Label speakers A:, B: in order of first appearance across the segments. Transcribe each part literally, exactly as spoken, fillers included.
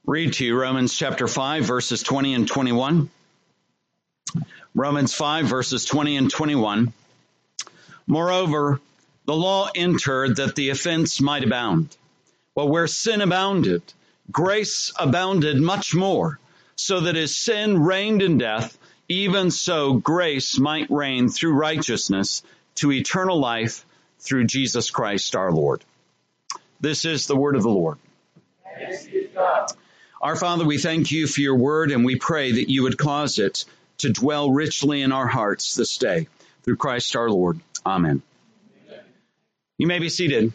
A: Read to you Romans chapter five, verses twenty and twenty-one. Romans five, verses twenty and twenty-one. Moreover, the law entered that the offense might abound. But where sin abounded, grace abounded much more, so that as sin reigned in death, even so grace might reign through righteousness to eternal life through Jesus Christ our Lord. This is the word of the Lord.
B: Thanks be to God.
A: Our Father, we thank you for your word, and we pray that you would cause it to dwell richly in our hearts this day. Through Christ our Lord. Amen.
B: Amen.
A: You may be seated.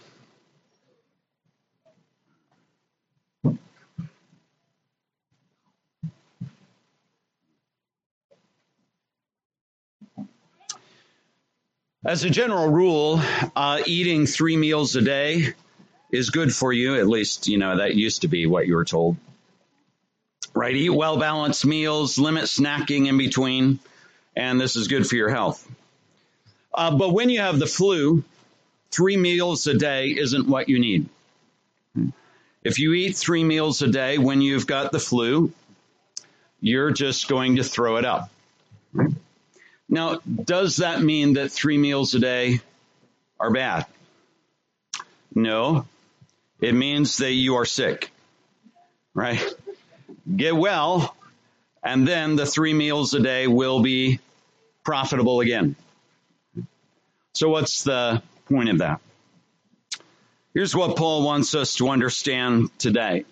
A: As a general rule, uh, eating three meals a day is good for you. At least, you know, that used to be what you were told. Right? Eat well-balanced meals, limit snacking in between, and this is good for your health. Uh, but when you have the flu, three meals a day isn't what you need. If you eat three meals a day when you've got the flu, you're just going to throw it up. Now, does that mean that three meals a day are bad? No. It means that you are sick, right? Get well, and then the three meals a day will be profitable again. So what's the point of that? Here's what Paul wants us to understand today.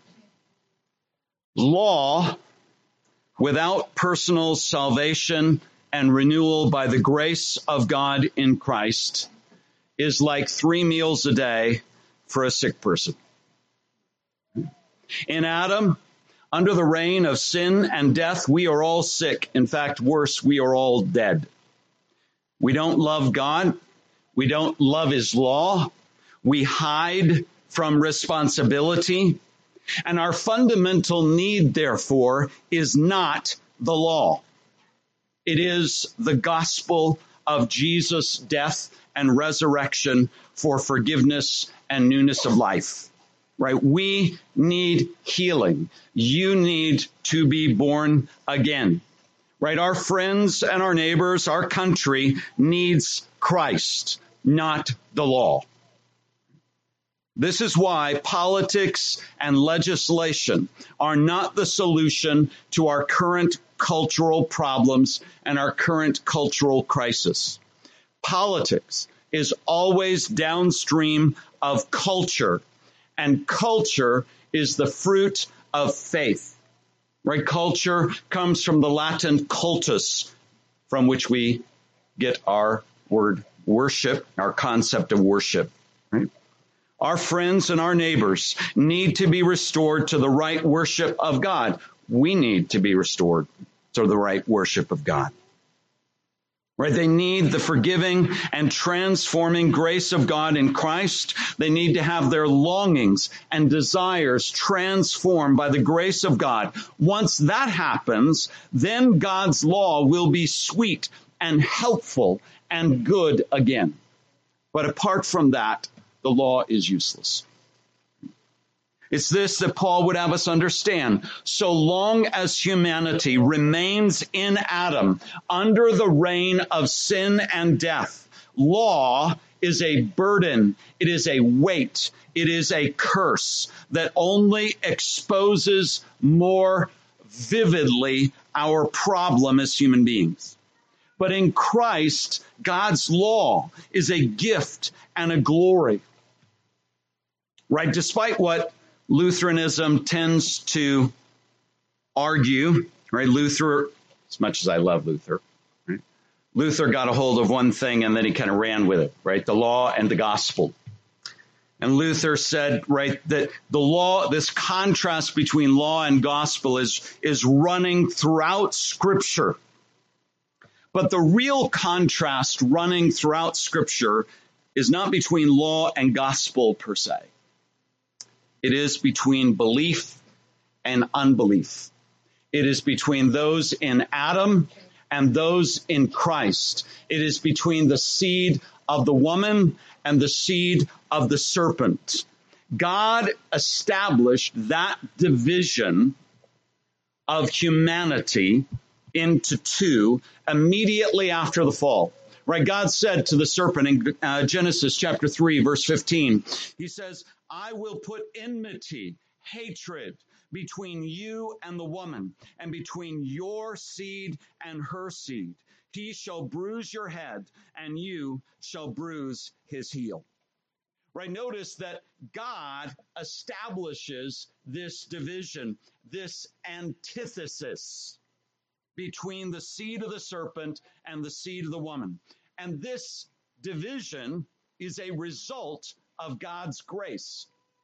A: Law without personal salvation and renewal by the grace of God in Christ is like three meals a day for a sick person. In Adam, under the reign of sin and death, we are all sick. In fact, worse, we are all dead. We don't love God. We don't love his law. We hide from responsibility. And our fundamental need, therefore, is not the law. It is the gospel of Jesus' death and resurrection for forgiveness and newness of life. Right? We need healing. You need to be born again. Right? Our friends and our neighbors, our country needs Christ, not the law. This is why politics and legislation are not the solution to our current cultural problems and our current cultural crisis. Politics is always downstream of culture, and culture is the fruit of faith. Right? Culture comes from the Latin cultus, from which we get our word worship, our concept of worship. Right? Our friends and our neighbors need to be restored to the right worship of God. We need to be restored to the right worship of God. Right? They need the forgiving and transforming grace of God in Christ. They need to have their longings and desires transformed by the grace of God. Once that happens, then God's law will be sweet and helpful and good again. But apart from that, the law is useless. It's this that Paul would have us understand. So long as humanity remains in Adam under the reign of sin and death, law is a burden. It is a weight. It is a curse that only exposes more vividly our problem as human beings. But in Christ, God's law is a gift and a glory. Right? Despite what Lutheranism tends to argue, right? Luther, as much as I love Luther, right? Luther got a hold of one thing and then he kind of ran with it, right? The law and the gospel. And Luther said, right, that the law, this contrast between law and gospel is, is running throughout Scripture. But the real contrast running throughout Scripture is not between law and gospel per se. It is between belief and unbelief. It is between those in Adam and those in Christ. It is between the seed of the woman and the seed of the serpent. God established that division of humanity into two immediately after the fall. Right? God said to the serpent in uh, Genesis chapter three, verse fifteen, he says, I will put enmity, hatred between you and the woman, and between your seed and her seed. He shall bruise your head, and you shall bruise his heel. Right? Notice that God establishes this division, this antithesis between the seed of the serpent and the seed of the woman. And this division is a result of God's grace.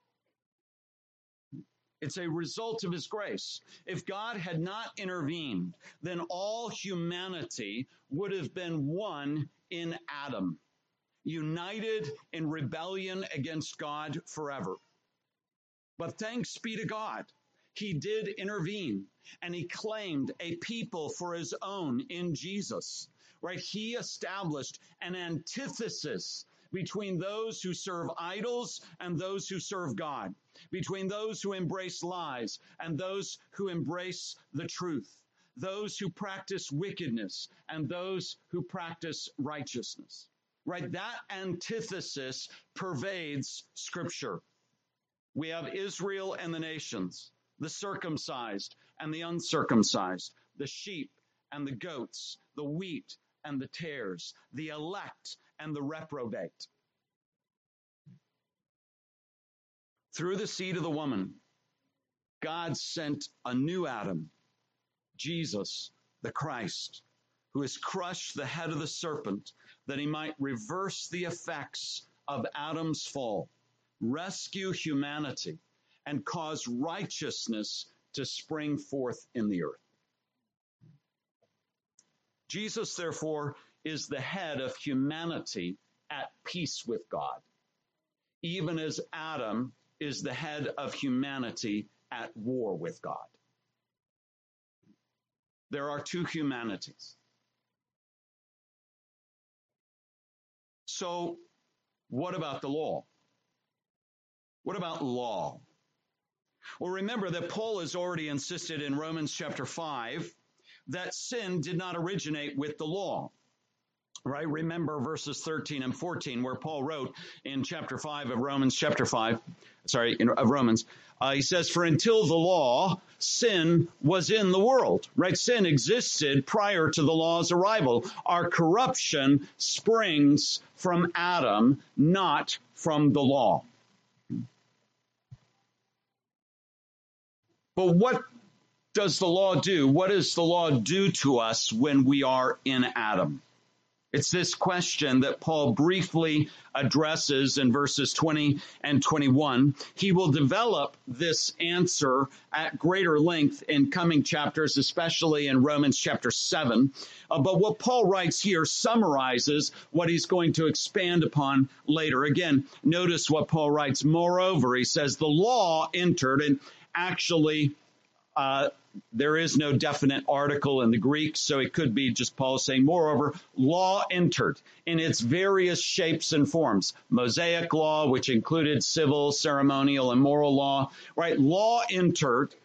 A: It's a result of his grace. If God had not intervened, then all humanity would have been one in Adam, united in rebellion against God forever. But thanks be to God, he did intervene, and he claimed a people for his own in Jesus. Right? He established an antithesis between those who serve idols and those who serve God, between those who embrace lies and those who embrace the truth, those who practice wickedness and those who practice righteousness. Right? That antithesis pervades Scripture. We have Israel and the nations, the circumcised and the uncircumcised, the sheep and the goats, the wheat and the tares, the elect and the reprobate. Through the seed of the woman, God sent a new Adam, Jesus, the Christ, who has crushed the head of the serpent, that he might reverse the effects of Adam's fall, rescue humanity, and cause righteousness to spring forth in the earth. Jesus, therefore, is the head of humanity at peace with God, even as Adam is the head of humanity at war with God. There are two humanities. So, what about the law? What about law? Well, remember that Paul has already insisted in Romans chapter five that sin did not originate with the law. Right? Remember verses thirteen and fourteen, where Paul wrote in chapter five of Romans, chapter five, sorry, in, of Romans, uh, he says, for until the law, sin was in the world. Right? Sin existed prior to the law's arrival. Our corruption springs from Adam, not from the law. But what does the law do? What does the law do to us when we are in Adam? It's this question that Paul briefly addresses in verses twenty and twenty-one. He will develop this answer at greater length in coming chapters, especially in Romans chapter seven. Uh, but what Paul writes here summarizes what he's going to expand upon later. Again, notice what Paul writes. Moreover, he says, the law entered, and actually, uh, there is no definite article in the Greek, so it could be just Paul saying, moreover, law entered in its various shapes and forms. Mosaic law, which included civil, ceremonial, and moral law, right? Law entered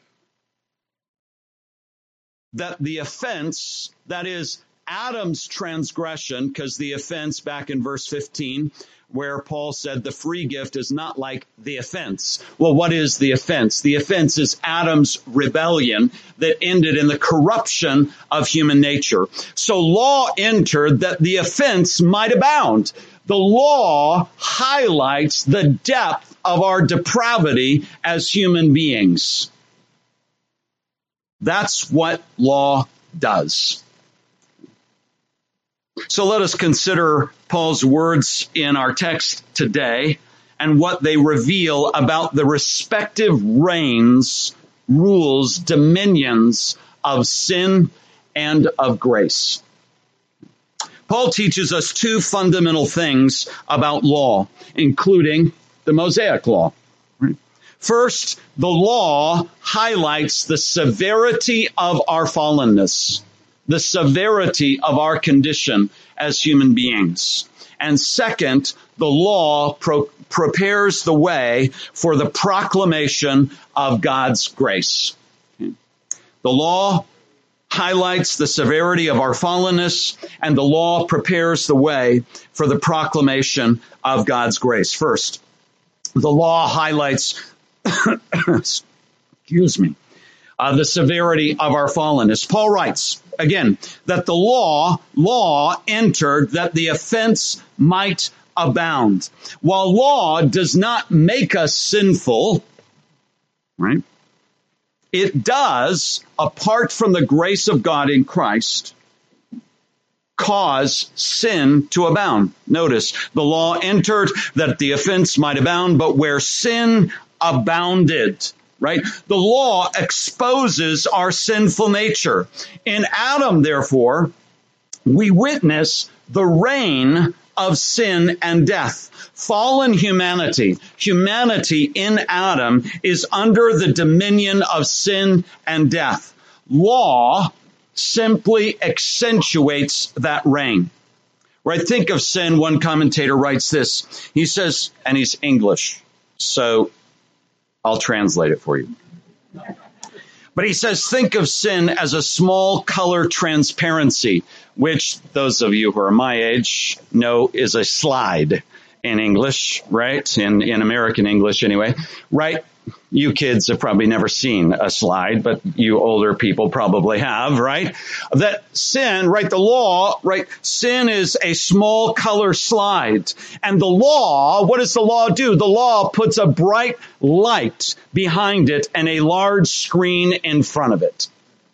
A: that the offense, that is Adam's transgression, because the offense back in verse fifteen, where Paul said the free gift is not like the offense. Well, what is the offense? The offense is Adam's rebellion that ended in the corruption of human nature. So law entered that the offense might abound. The law highlights the depth of our depravity as human beings. That's what law does. So let us consider Paul's words in our text today and what they reveal about the respective reigns, rules, dominions of sin and of grace. Paul teaches us two fundamental things about law, including the Mosaic law. First, the law highlights the severity of our fallenness, the severity of our condition as human beings. And second, the law pro- prepares the way for the proclamation of God's grace. Okay. The law highlights the severity of our fallenness, and the law prepares the way for the proclamation of God's grace. First, the law highlights, excuse me, uh, the severity of our fallenness. Paul writes, again, that the law, law entered that the offense might abound. While law does not make us sinful, right? It does, apart from the grace of God in Christ, cause sin to abound. Notice, the law entered that the offense might abound, but where sin abounded, right? The law exposes our sinful nature. In Adam, therefore, we witness the reign of sin and death. Fallen humanity, humanity in Adam is under the dominion of sin and death. Law simply accentuates that reign. Right? Think of sin. One commentator writes this. He says, and he's English, so I'll translate it for you. But he says, think of sin as a small color transparency, which those of you who are my age know is a slide in English, right? In, in American English anyway, right? You kids have probably never seen a slide, but you older people probably have, right? That sin, right? The law, right? Sin is a small color slide. And the law, what does the law do? The law puts a bright light behind it and a large screen in front of it.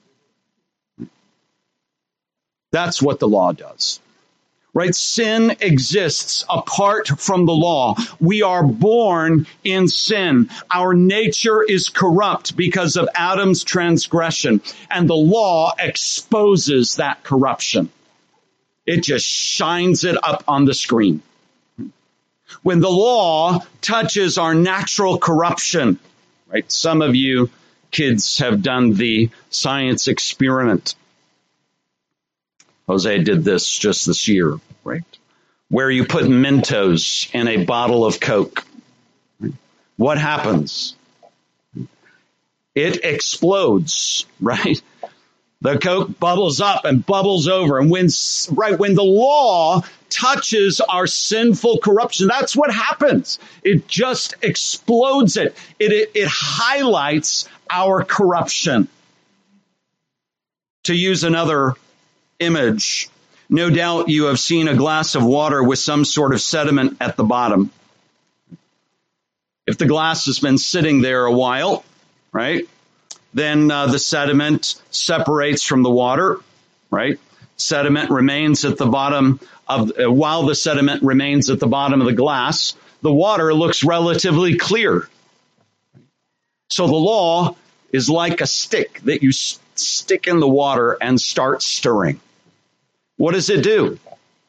A: That's what the law does. Right? Sin exists apart from the law. We are born in sin. Our nature is corrupt because of Adam's transgression, and the law exposes that corruption. It just shines it up on the screen. When the law touches our natural corruption, right? Some of you kids have done the science experiment. Jose did this just this year, right? Where you put Mentos in a bottle of Coke. What happens? It explodes, right? The Coke bubbles up and bubbles over. And when, right, when the law touches our sinful corruption, that's what happens. It just explodes it. It, it, it highlights our corruption. To use another image, no doubt you have seen a glass of water with some sort of sediment at the bottom. If the glass has been sitting there a while, right, then uh, the sediment separates from the water, right? Sediment remains at the bottom of, uh, while the sediment remains at the bottom of the glass, the water looks relatively clear. So the law is like a stick that you s- stick in the water and start stirring. What does it do?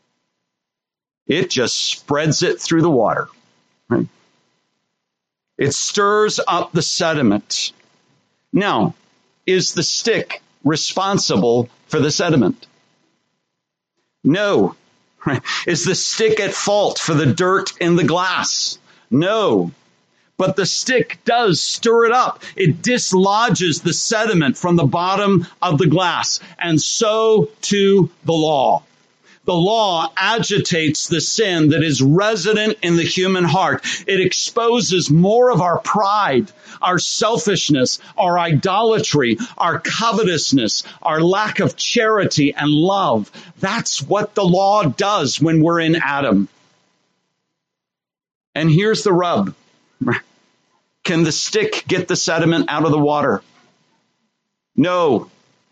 A: It just spreads it through the water. Right? It stirs up the sediment. Now, is the stick responsible for the sediment? No. Right? Is the stick at fault for the dirt in the glass? No. But the stick does stir it up. It dislodges the sediment from the bottom of the glass. And so too the law. The law agitates the sin that is resident in the human heart. It exposes more of our pride, our selfishness, our idolatry, our covetousness, our lack of charity and love. That's what the law does when we're in Adam. And here's the rub. Can the stick get the sediment out of the water? No.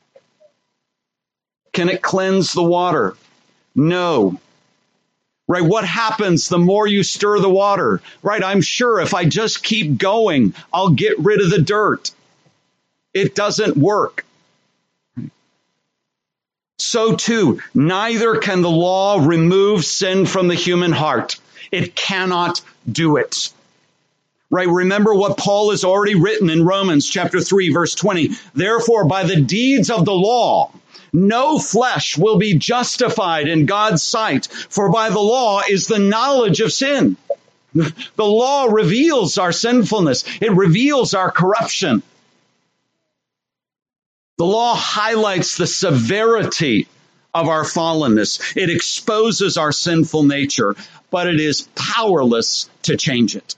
A: Can it cleanse the water? No. Right? What happens the more you stir the water? Right? I'm sure if I just keep going, I'll get rid of the dirt. It doesn't work. So too, neither can the law remove sin from the human heart. It cannot do it. Right? Remember what Paul has already written in Romans chapter three, verse twenty. Therefore, by the deeds of the law, no flesh will be justified in God's sight, for by the law is the knowledge of sin. The law reveals our sinfulness. It reveals our corruption. The law highlights the severity of our fallenness. It exposes our sinful nature, but it is powerless to change it.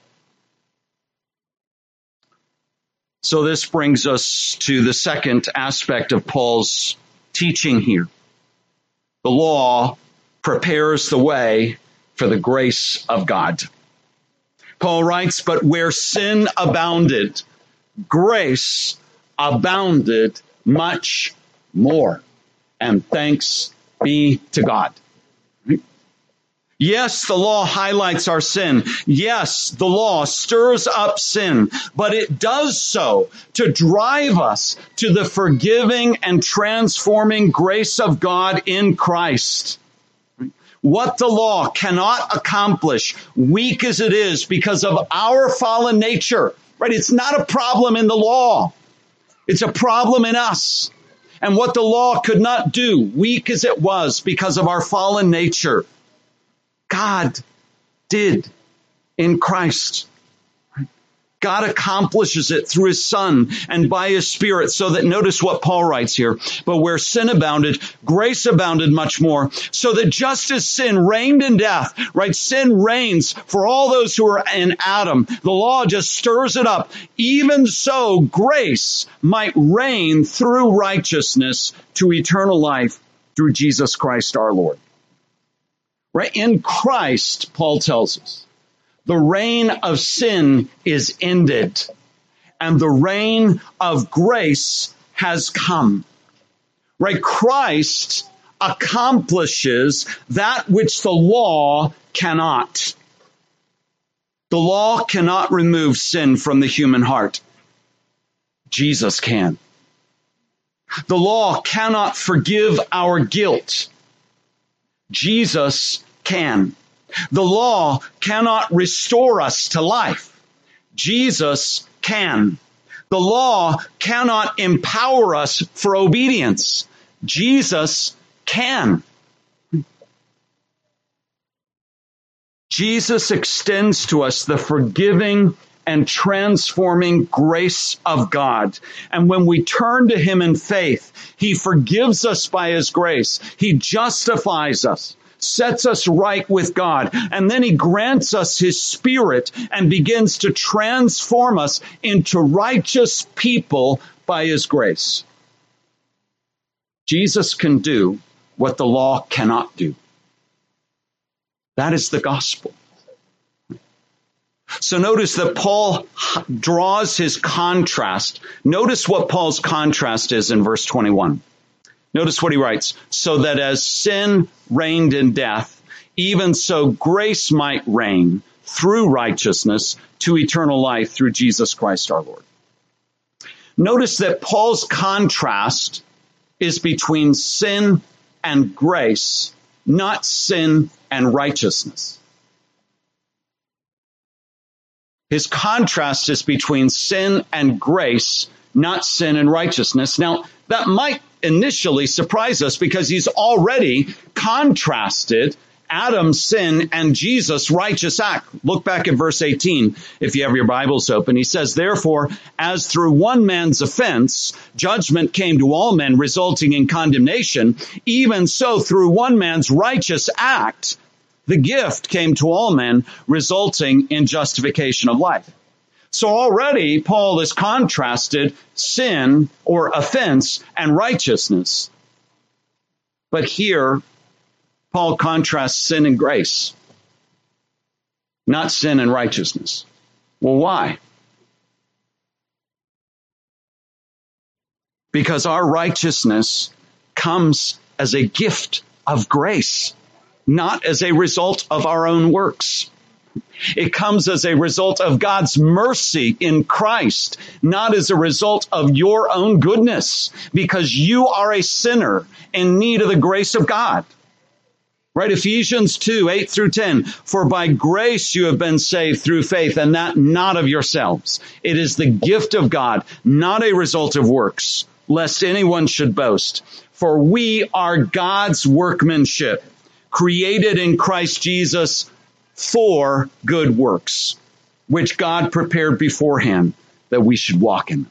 A: So this brings us to the second aspect of Paul's teaching here. The law prepares the way for the grace of God. Paul writes, but where sin abounded, grace abounded much more. And thanks be to God. Yes, the law highlights our sin. Yes, the law stirs up sin, but it does so to drive us to the forgiving and transforming grace of God in Christ. What the law cannot accomplish, weak as it is because of our fallen nature, right? It's not a problem in the law. It's a problem in us. And what the law could not do, weak as it was because of our fallen nature, God did in Christ. God accomplishes it through his Son and by his Spirit, so that, notice what Paul writes here, but where sin abounded, grace abounded much more, so that just as sin reigned in death, right, sin reigns for all those who are in Adam. The law just stirs it up. Even so, grace might reign through righteousness to eternal life through Jesus Christ our Lord. Right? In Christ, Paul tells us, the reign of sin is ended and the reign of grace has come. Right? Christ accomplishes that which the law cannot. The law cannot remove sin from the human heart. Jesus can. The law cannot forgive our guilt. Jesus can. The law cannot restore us to life. Jesus can. The law cannot empower us for obedience. Jesus can. Jesus extends to us the forgiving and transforming grace of God. And when we turn to him in faith, he forgives us by his grace. He justifies us, sets us right with God, and then he grants us his Spirit and begins to transform us into righteous people by his grace. Jesus can do what the law cannot do. That is the gospel. So notice that Paul draws his contrast. Notice what Paul's contrast is in verse twenty-one. Notice what he writes. So that as sin reigned in death, even so grace might reign through righteousness to eternal life through Jesus Christ our Lord. Notice that Paul's contrast is between sin and grace, not sin and righteousness. His contrast is between sin and grace, not sin and righteousness. Now, that might initially surprise us because he's already contrasted Adam's sin and Jesus' righteous act. Look back at verse eighteen, if you have your Bibles open. He says, therefore, as through one man's offense, judgment came to all men, resulting in condemnation, even so through one man's righteous act, the gift came to all men, resulting in justification of life. So already Paul has contrasted sin or offense and righteousness. But here, Paul contrasts sin and grace, not sin and righteousness. Well, why? Because our righteousness comes as a gift of grace, not as a result of our own works. It comes as a result of God's mercy in Christ, not as a result of your own goodness, because you are a sinner in need of the grace of God. Right? Ephesians two, eight through ten. For by grace you have been saved through faith, and that not of yourselves. It is the gift of God, not a result of works, lest anyone should boast. For we are God's workmanship, created in Christ Jesus for good works, which God prepared beforehand that we should walk in them.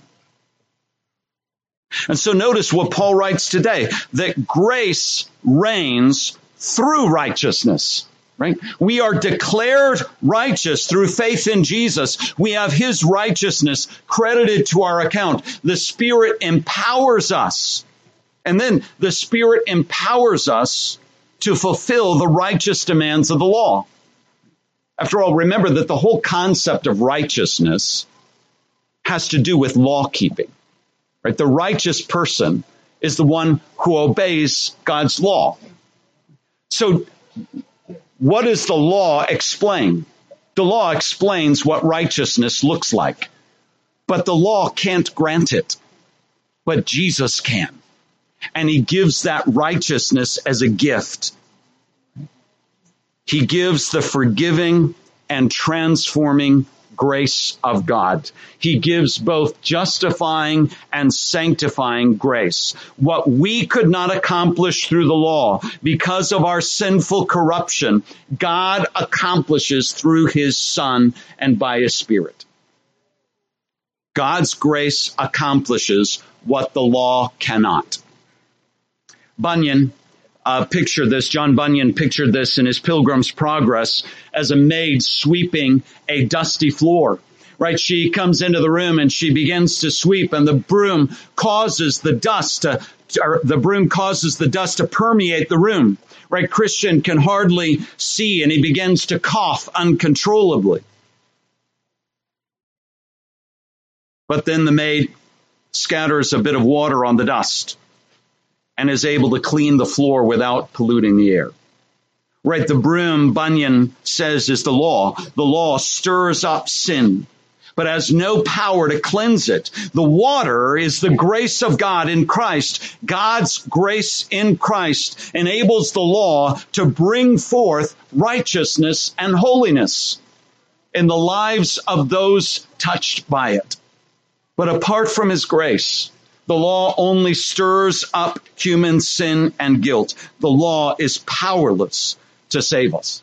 A: And so notice what Paul writes today, that grace reigns through righteousness, right? We are declared righteous through faith in Jesus. We have his righteousness credited to our account. The Spirit empowers us. And then the Spirit empowers us to fulfill the righteous demands of the law. After all, remember that the whole concept of righteousness has to do with law keeping, right? The righteous person is the one who obeys God's law. So what does the law explain? The law explains what righteousness looks like, but the law can't grant it, but Jesus can. And he gives that righteousness as a gift. He gives the forgiving and transforming grace of God. He gives both justifying and sanctifying grace. What we could not accomplish through the law because of our sinful corruption, God accomplishes through his Son and by his Spirit. God's grace accomplishes what the law cannot. Bunyan uh, pictured this, John Bunyan pictured this in his Pilgrim's Progress as a maid sweeping a dusty floor. Right? She comes into the room and she begins to sweep, and the broom causes the dust to, or the broom causes the dust to permeate the room. Right? Christian can hardly see, and he begins to cough uncontrollably. But then the maid scatters a bit of water on the dust and is able to clean the floor without polluting the air. Right, the broom, Bunyan says, is the law. The law stirs up sin, but has no power to cleanse it. The water is the grace of God in Christ. God's grace in Christ enables the law to bring forth righteousness and holiness in the lives of those touched by it. But apart from his grace, the law only stirs up human sin and guilt. The law is powerless to save us.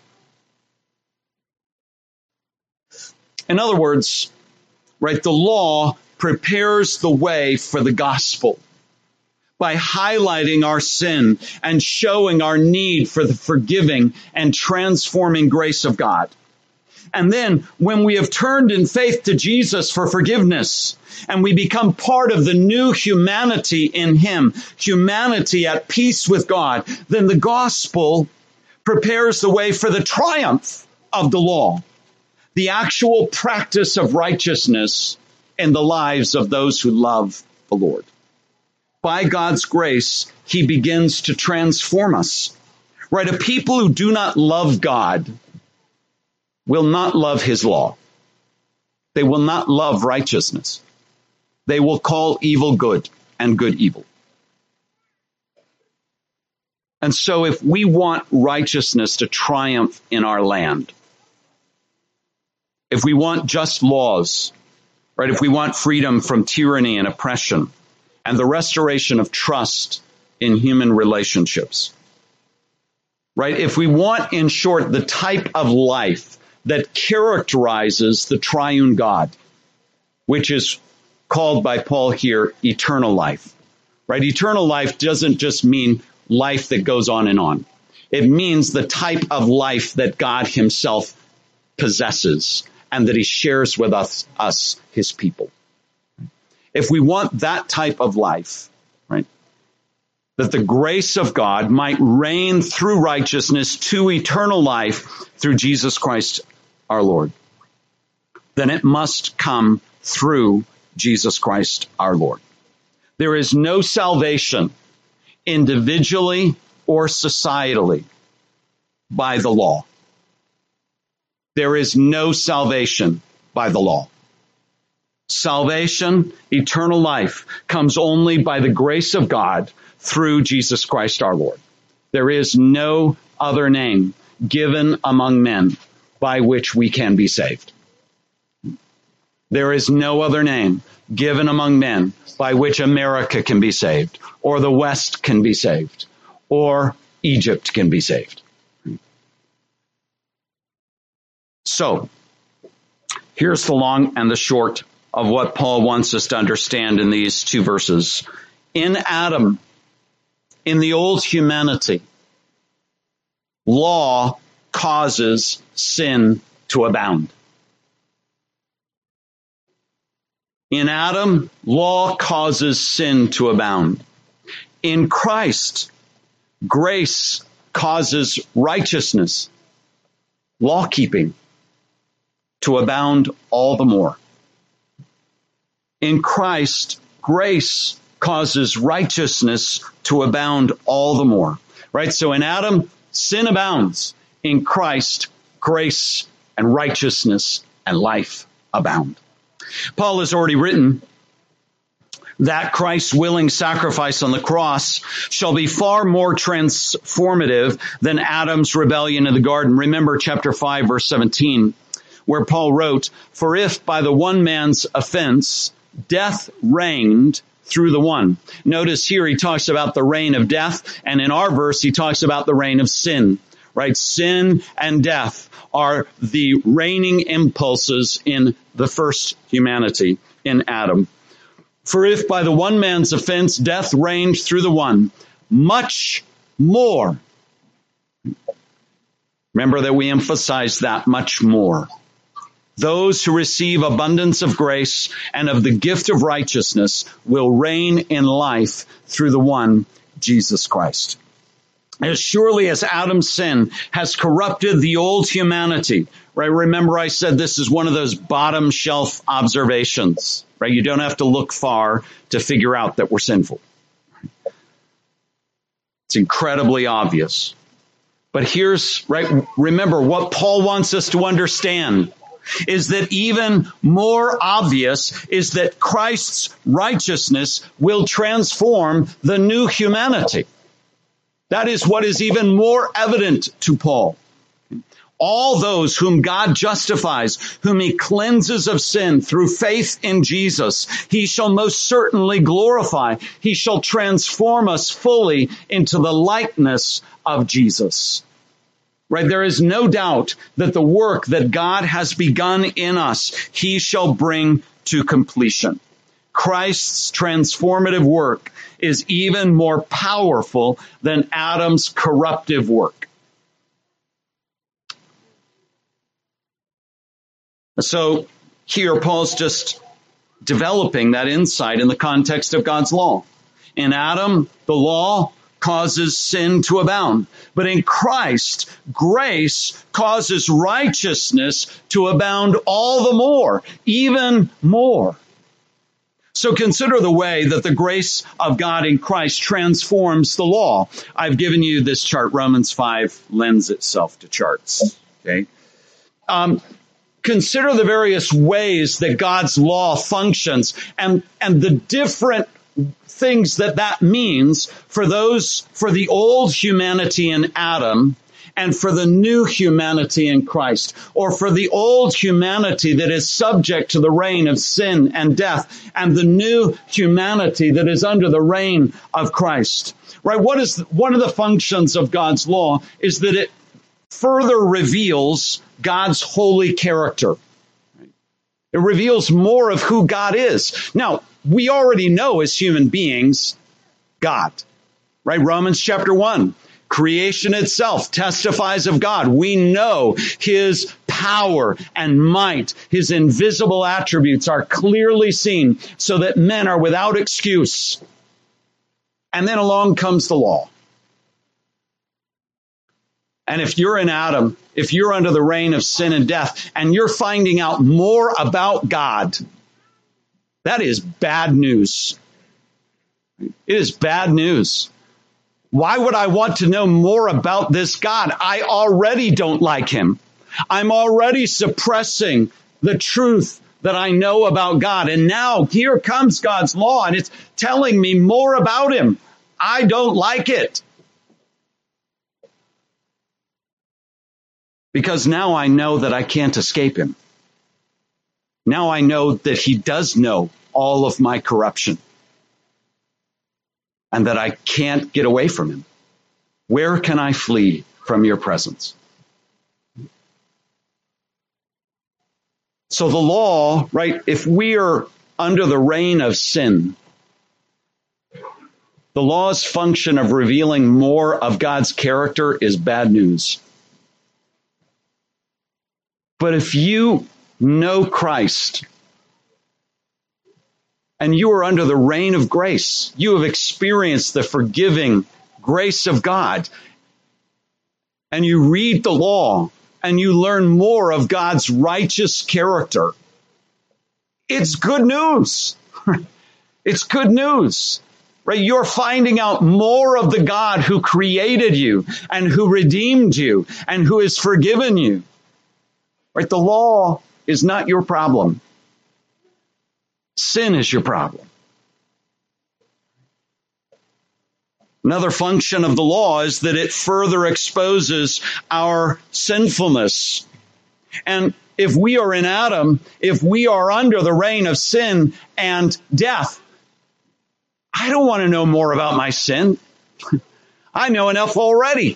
A: In other words, right, the law prepares the way for the gospel by highlighting our sin and showing our need for the forgiving and transforming grace of God. And then when we have turned in faith to Jesus for forgiveness and we become part of the new humanity in him, humanity at peace with God, then the gospel prepares the way for the triumph of the law, the actual practice of righteousness in the lives of those who love the Lord. By God's grace, he begins to transform us. Right? A people who do not love God will not love his law. They will not love righteousness. They will call evil good and good evil. And so if we want righteousness to triumph in our land, if we want just laws, right, if we want freedom from tyranny and oppression and the restoration of trust in human relationships, right, if we want, in short, the type of life that characterizes the triune God, which is called by Paul here eternal life, right? Eternal life doesn't just mean life that goes on and on. It means the type of life that God himself possesses and that he shares with us, us, his people. If we want that type of life, right, that the grace of God might reign through righteousness to eternal life through Jesus Christ our Lord, then it must come through Jesus Christ our Lord. There is no salvation individually or societally by the law. There is no salvation by the law. Salvation, eternal life, comes only by the grace of God through Jesus Christ our Lord. There is no other name given among men by which we can be saved. There is no other name given among men by which America can be saved, or the West can be saved, or Egypt can be saved. So, here's the long and the short of what Paul wants us to understand in these two verses. In Adam, in the old humanity, law causes sin to abound. In Adam, law causes sin to abound. In Christ, grace causes righteousness, law-keeping, to abound all the more. In Christ, grace causes righteousness to abound all the more. Right? So in Adam, sin abounds. In Christ, grace and righteousness and life abound. Paul has already written that Christ's willing sacrifice on the cross shall be far more transformative than Adam's rebellion in the garden. Remember chapter five, verse seventeen, where Paul wrote, "For if by the one man's offense death reigned through the one." Notice here he talks about the reign of death, and in our verse he talks about the reign of sin. Right? Sin and death are the reigning impulses in the first humanity, in Adam. For if by the one man's offense death reigned through the one, much more. Remember that we emphasize that much more. Those who receive abundance of grace and of the gift of righteousness will reign in life through the one, Jesus Christ. As surely as Adam's sin has corrupted the old humanity, right? Remember I said this is one of those bottom shelf observations, right? You don't have to look far to figure out that we're sinful. It's incredibly obvious. But here's, right, remember what Paul wants us to understand is that even more obvious is that Christ's righteousness will transform the new humanity. That is what is even more evident to Paul. All those whom God justifies, whom he cleanses of sin through faith in Jesus, he shall most certainly glorify. He shall transform us fully into the likeness of Jesus. Right? There is no doubt that the work that God has begun in us, he shall bring to completion. Christ's transformative work is even more powerful than Adam's corruptive work. So here Paul's just developing that insight in the context of God's law. In Adam, the law causes sin to abound. But in Christ, grace causes righteousness to abound all the more, even more. So consider the way that the grace of God in Christ transforms the law. I've given you this chart. Romans five lends itself to charts. Okay. Um, consider the various ways that God's law functions and, and the different things that that means for those, for the old humanity in Adam and for the new humanity in Christ, or for the old humanity that is subject to the reign of sin and death, and the new humanity that is under the reign of Christ. Right? What is one of the functions of God's law is that it further reveals God's holy character. It reveals more of who God is. Now, we already know as human beings, God. Right? Romans chapter one. Creation itself testifies of God. We know his power and might, his invisible attributes are clearly seen so that men are without excuse. And then along comes the law. And if you're in Adam, if you're under the reign of sin and death, and you're finding out more about God, that is bad news. It is bad news. Why would I want to know more about this God? I already don't like him. I'm already suppressing the truth that I know about God. And now here comes God's law and it's telling me more about him. I don't like it. Because now I know that I can't escape him. Now I know that he does know all of my corruption and that I can't get away from him. Where can I flee from your presence? So the law, right, if we are under the reign of sin, the law's function of revealing more of God's character is bad news. But if you know Christ and you are under the reign of grace, you have experienced the forgiving grace of God, and you read the law and you learn more of God's righteous character, it's good news. It's good news. Right? You're finding out more of the God who created you and who redeemed you and who has forgiven you. Right? The law is not your problem. Sin is your problem. Another function of the law is that it further exposes our sinfulness. And if we are in Adam, if we are under the reign of sin and death, I don't want to know more about my sin. I know enough already.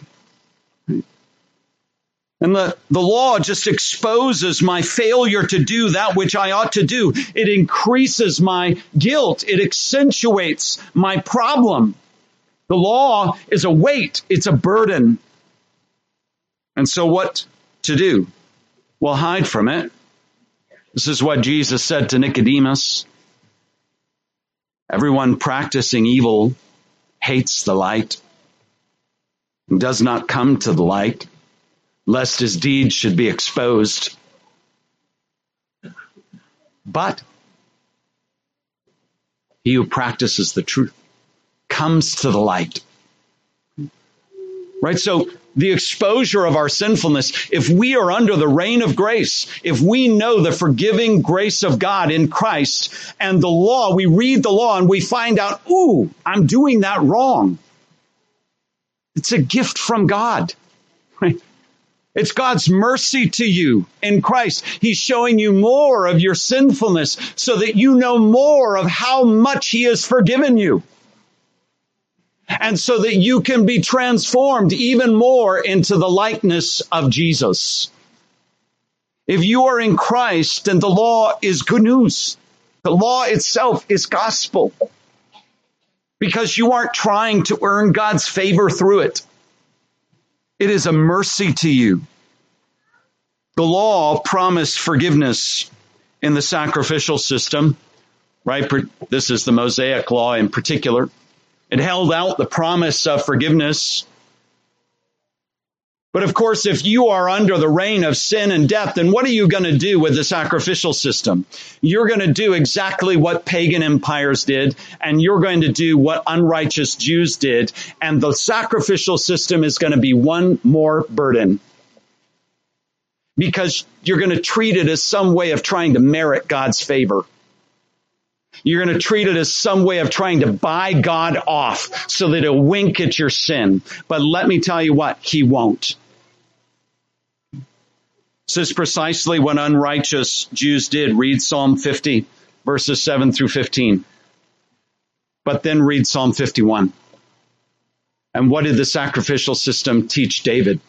A: And the, the law just exposes my failure to do that which I ought to do. It increases my guilt. It accentuates my problem. The law is a weight. It's a burden. And so what to do? Well, hide from it. This is what Jesus said to Nicodemus. Everyone practicing evil hates the light and does not come to the light, lest his deeds should be exposed. But he who practices the truth comes to the light. Right? So the exposure of our sinfulness, if we are under the reign of grace, if we know the forgiving grace of God in Christ and the law, we read the law and we find out, ooh, I'm doing that wrong. It's a gift from God. Right? It's God's mercy to you in Christ. He's showing you more of your sinfulness so that you know more of how much he has forgiven you. And so that you can be transformed even more into the likeness of Jesus. If you are in Christ, then the law is good news. The law itself is gospel. Because you aren't trying to earn God's favor through it. It is a mercy to you. The law promised forgiveness in the sacrificial system, right? This is the Mosaic law in particular. It held out the promise of forgiveness. But of course, if you are under the reign of sin and death, then what are you going to do with the sacrificial system? You're going to do exactly what pagan empires did, and you're going to do what unrighteous Jews did. And the sacrificial system is going to be one more burden. Because you're going to treat it as some way of trying to merit God's favor. You're going to treat it as some way of trying to buy God off so that he'll wink at your sin. But let me tell you what, he won't. This is precisely what unrighteous Jews did. Read Psalm fifty, verses seven through fifteen. But then read Psalm fifty-one. And what did the sacrificial system teach David?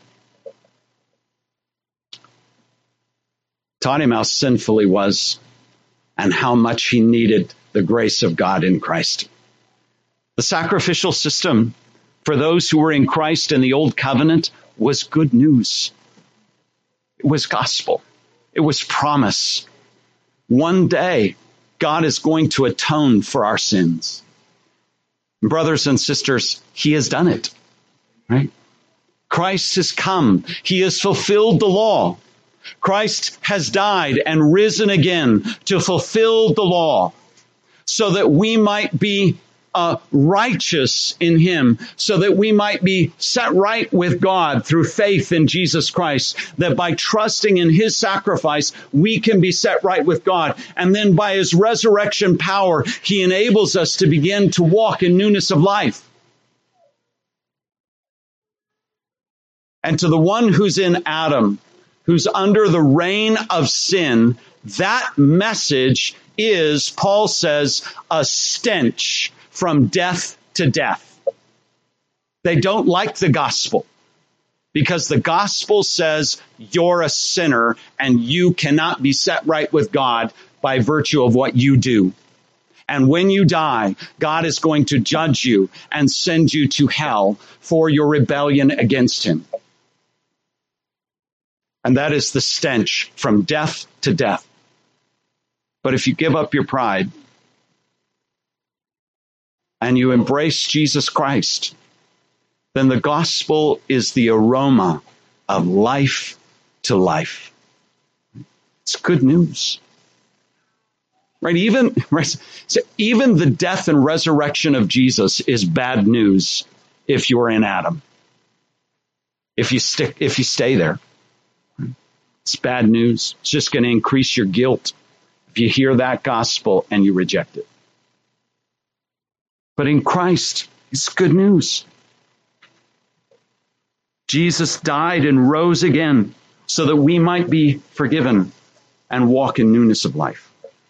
A: Taught him how sinful he was and how much he needed the grace of God in Christ. The sacrificial system for those who were in Christ in the old covenant was good news. It was gospel. It was promise. One day, God is going to atone for our sins. Brothers and sisters, he has done it, right? Christ has come. He has fulfilled the law. Christ has died and risen again to fulfill the law so that we might be uh, righteous in him, so that we might be set right with God through faith in Jesus Christ, that by trusting in his sacrifice, we can be set right with God. And then by his resurrection power, he enables us to begin to walk in newness of life. And to the one who's in Adam, who's under the reign of sin, that message is, Paul says, a stench from death to death. They don't like the gospel because the gospel says you're a sinner and you cannot be set right with God by virtue of what you do. And when you die, God is going to judge you and send you to hell for your rebellion against him. And that is the stench from death to death. But if you give up your pride and you embrace Jesus Christ, then the gospel is the aroma of life to life. It's good news. Right? Even, right, so even the death and resurrection of Jesus is bad news if you're in Adam. If you stick, if you stay there. It's bad news. It's just going to increase your guilt if you hear that gospel and you reject it. But in Christ, it's good news. Jesus died and rose again so that we might be forgiven and walk in newness of life.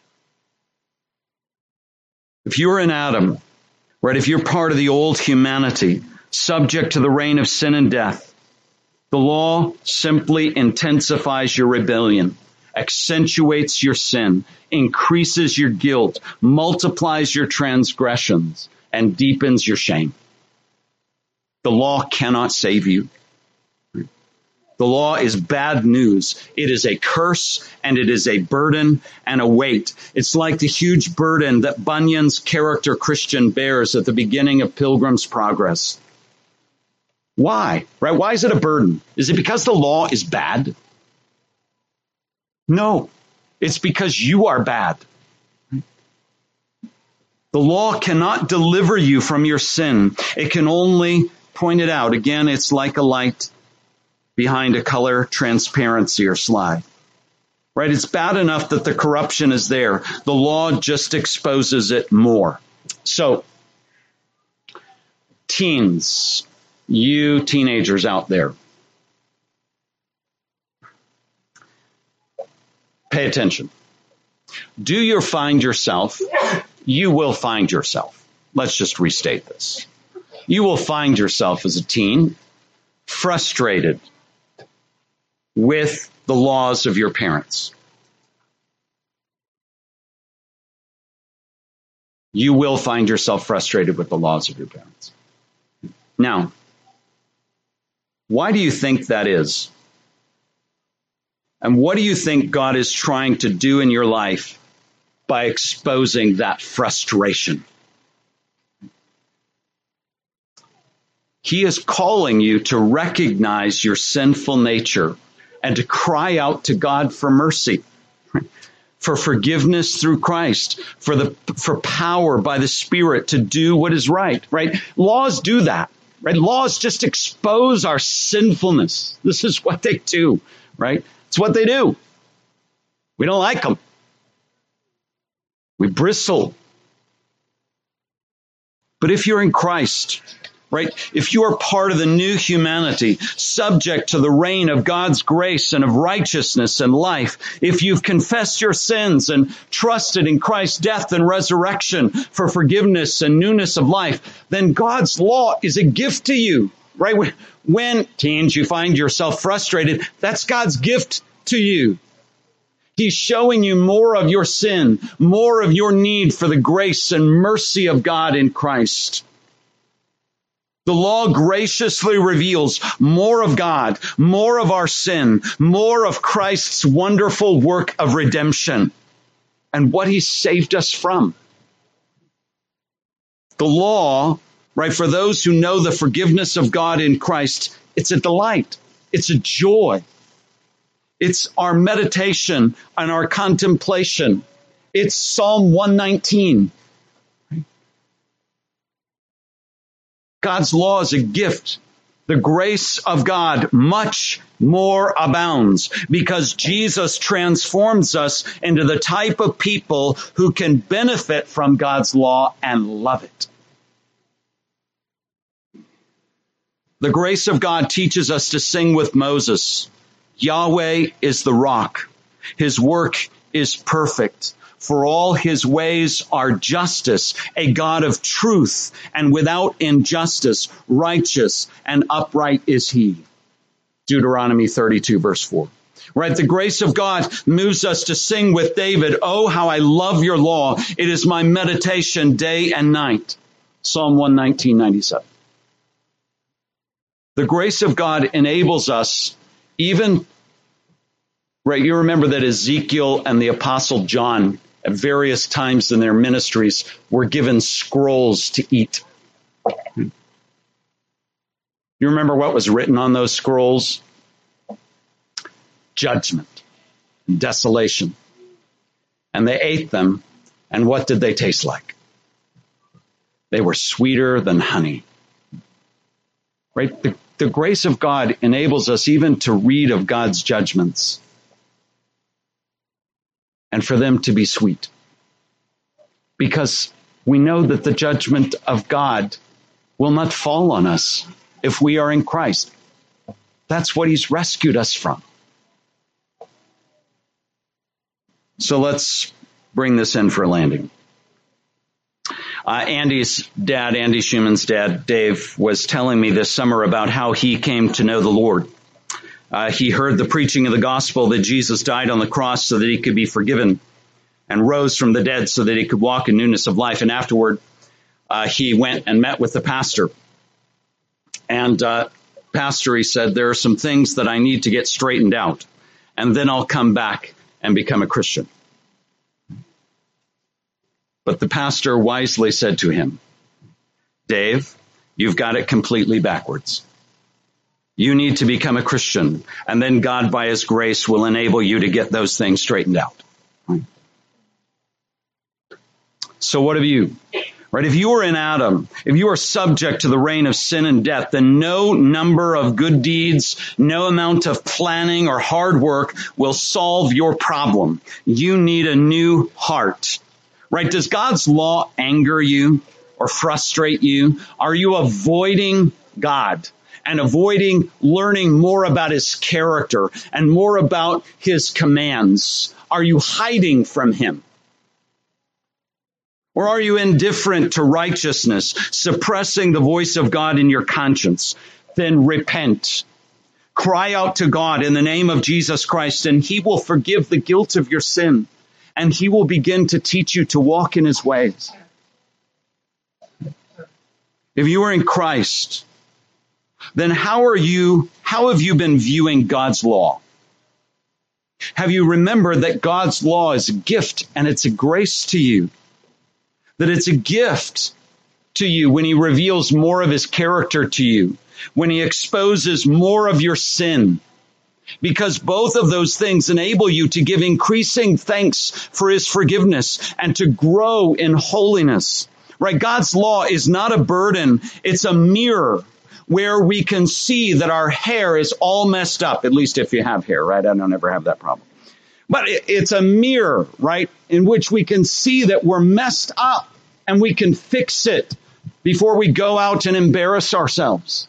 A: If you're in Adam, right, if you're part of the old humanity, subject to the reign of sin and death, the law simply intensifies your rebellion, accentuates your sin, increases your guilt, multiplies your transgressions, and deepens your shame. The law cannot save you. The law is bad news. It is a curse and it is a burden and a weight. It's like the huge burden that Bunyan's character Christian bears at the beginning of Pilgrim's Progress. Why? Right? Why is it a burden? Is it because the law is bad? No. It's because you are bad. The law cannot deliver you from your sin. It can only point it out. Again, it's like a light behind a color transparency or slide. Right? It's bad enough that the corruption is there. The law just exposes it more. So, teens, you teenagers out there, pay attention. Do you find yourself, you will find yourself. Let's just restate this. You will find yourself as a teen frustrated with the laws of your parents. You will find yourself frustrated with the laws of your parents. Now, why do you think that is? And what do you think God is trying to do in your life by exposing that frustration? He is calling you to recognize your sinful nature and to cry out to God for mercy, for forgiveness through Christ, for the for power by the Spirit to do what is right, right? Laws do that, right? Laws just expose our sinfulness. This is what they do, right? It's what they do. We don't like them. We bristle. But if you're in Christ, right? If you are part of the new humanity, subject to the reign of God's grace and of righteousness and life, if you've confessed your sins and trusted in Christ's death and resurrection for forgiveness and newness of life, then God's law is a gift to you, right? When, teens, you find yourself frustrated, that's God's gift to you. He's showing you more of your sin, more of your need for the grace and mercy of God in Christ. The law graciously reveals more of God, more of our sin, more of Christ's wonderful work of redemption and what he saved us from. The law, right, for those who know the forgiveness of God in Christ, it's a delight. It's a joy. It's our meditation and our contemplation. It's Psalm one nineteen. God's law is a gift. The grace of God much more abounds because Jesus transforms us into the type of people who can benefit from God's law and love it. The grace of God teaches us to sing with Moses, Yahweh is the rock. His work is perfect. For all his ways are justice, a God of truth, and without injustice, righteous and upright is he. Deuteronomy thirty-two, verse four. Right? The grace of God moves us to sing with David, oh, how I love your law. It is my meditation day and night. Psalm one nineteen, ninety-seven. The grace of God enables us even, right, you remember that Ezekiel and the Apostle John at various times in their ministries were given scrolls to eat. You remember what was written on those scrolls? Judgment and desolation. And they ate them, and what did they taste like? They were sweeter than honey. Right? The, the grace of God enables us even to read of God's judgments and for them to be sweet. Because we know that the judgment of God will not fall on us if we are in Christ. That's what he's rescued us from. So let's bring this in for a landing. Uh, Andy's dad, Andy Schumann's dad, Dave, was telling me this summer about how he came to know the Lord. Uh, he heard the preaching of the gospel that Jesus died on the cross so that he could be forgiven and rose from the dead so that he could walk in newness of life. And afterward, uh, he went and met with the pastor. And uh, pastor, he said, there are some things that I need to get straightened out, and then I'll come back and become a Christian. But the pastor wisely said to him, Dave, you've got it completely backwards. You need to become a Christian, and then God, by his grace, will enable you to get those things straightened out. Right? So what of you? Right? If you are in Adam, if you are subject to the reign of sin and death, then no number of good deeds, no amount of planning or hard work will solve your problem. You need a new heart. Right? Does God's law anger you or frustrate you? Are you avoiding God and avoiding learning more about his character and more about his commands? Are you hiding from him? Or are you indifferent to righteousness, suppressing the voice of God in your conscience? Then repent. Cry out to God in the name of Jesus Christ, and he will forgive the guilt of your sin, and he will begin to teach you to walk in his ways. If you are in Christ, then how are you, how have you been viewing God's law? Have you remembered that God's law is a gift and it's a grace to you? That it's a gift to you when he reveals more of his character to you, when he exposes more of your sin, because both of those things enable you to give increasing thanks for his forgiveness and to grow in holiness. Right? God's law is not a burden. It's a mirror where we can see that our hair is all messed up, at least if you have hair, right? I don't ever have that problem. But it's a mirror, right, in which we can see that we're messed up and we can fix it before we go out and embarrass ourselves.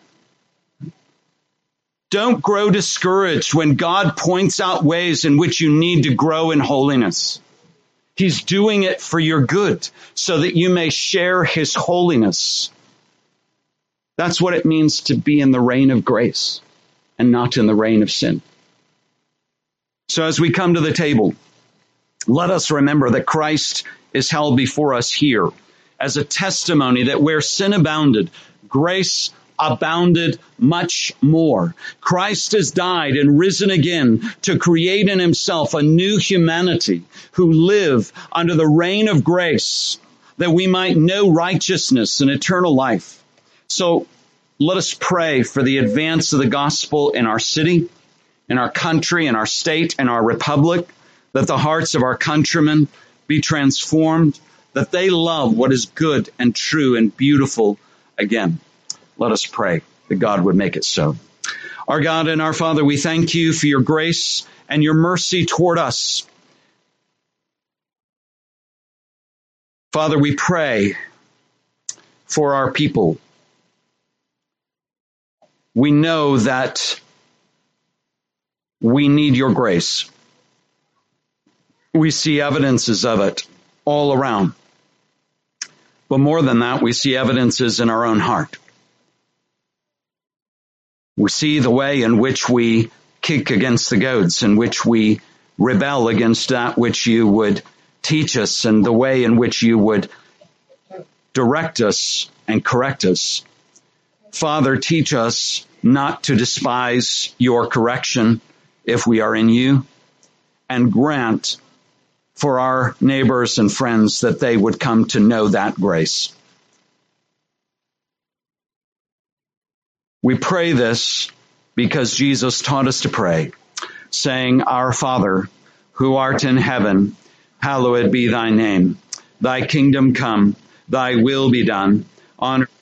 A: Don't grow discouraged when God points out ways in which you need to grow in holiness. He's doing it for your good so that you may share his holiness. That's what it means to be in the reign of grace and not in the reign of sin. So as we come to the table, let us remember that Christ is held before us here as a testimony that where sin abounded, grace abounded much more. Christ has died and risen again to create in himself a new humanity who live under the reign of grace, that we might know righteousness and eternal life. So let us pray for the advance of the gospel in our city, in our country, in our state, in our republic, that the hearts of our countrymen be transformed, that they love what is good and true and beautiful again. Let us pray that God would make it so. Our God and our Father, we thank you for your grace and your mercy toward us. Father, we pray for our people. We know that We need your grace. We see evidences of it all around. But more than that, we see evidences in our own heart. We see the way in which we kick against the goads, in which we rebel against that which you would teach us, and the way in which you would direct us and correct us. Father, teach us not to despise your correction if we are in you, and grant for our neighbors and friends that they would come to know that grace. We pray this because Jesus taught us to pray, saying, Our Father, who art in heaven, hallowed be thy name. Thy kingdom come, thy will be done on earth